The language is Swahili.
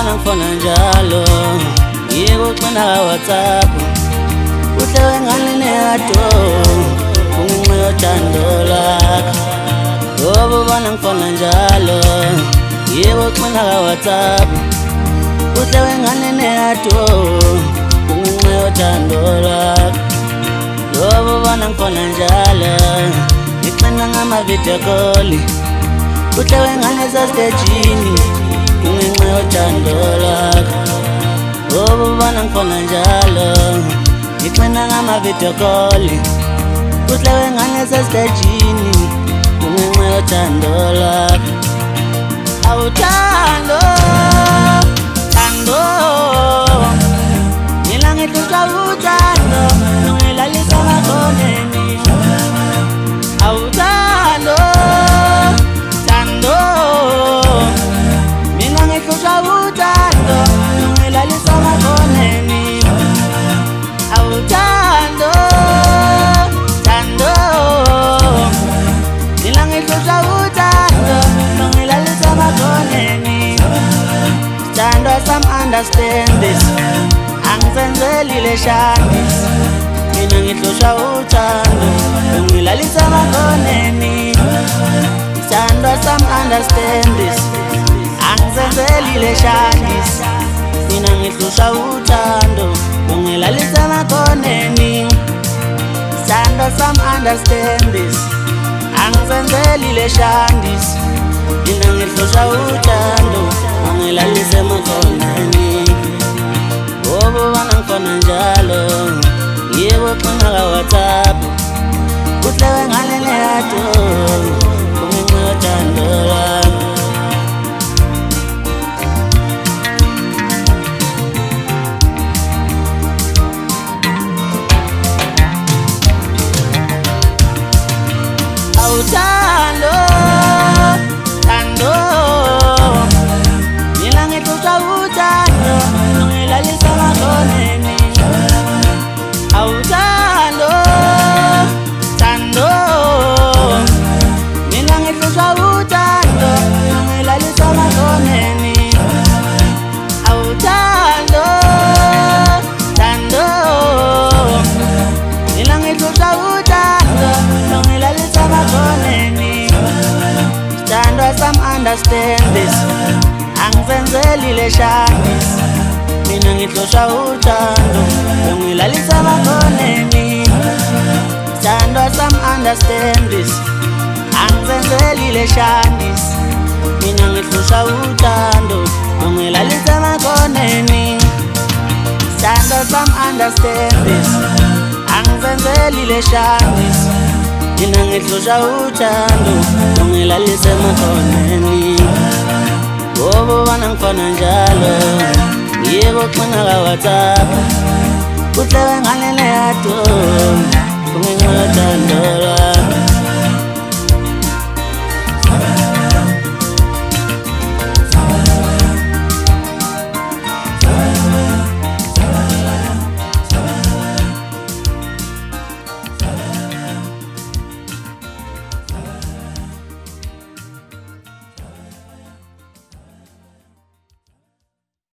ngifona njalo ngikuxina WhatsApp uhlewe ngani neyato kungenxa yothando lakho ngoba ngifona njalo ngikuxina WhatsApp uhlewe ngani neyato kungenxa yothando lakho ngoba ngifona njalo ngixina ngama-video call uhlewe ngani sasitejini kungenxa yothando lakho ngoba ngifona njalo ngixina ngama-video call uhlewe ngani sasitejini kungenxa yothando lakho awuthando thando mina ngihlushwa uthando nongilalisa makhoneni awuthando thando mina ngihlushwa uthando nongilalisa makhoneni awuthando thando mina ngihlushwa uthando nongilalisa makhoneni thando some understand this angizenzeli shandis mina ngihlushwa uthando nongilalisa makhoneni thando some understand this angizenzeli shandis mina ngihlushwa uthando nongilalisa makhoneni thando some understand this angizenzeli shandis mina ngihlushwa uthando nongilalisa makhoneni ngoba ngifona njalo ngikuxina WhatsApp uhlewe ngani neyato kungenxa yothando lakho awuthando thando mina ngihlushwa uthando nongilalisa makhoneni awuthando thando mina ngihlushwa uthando nongilalisa makhoneni awuthando thando mina ngihlushwa uthando nongilalisa makhoneni thando some understand this angizenzeli shandis mina ngihlushwa uthando nongilalisa makhoneni thando some understand this angizenzeli shandis mina ngihlushwa uthando nongilalisa makhoneni thando some understand this angizenzeli shandis mina ngihlushwa uthando nongilalisa makhoneni ngoba ngifona njalo ngikuxina WhatsApp uhlewe ngani neyato kungenxa yothando lakho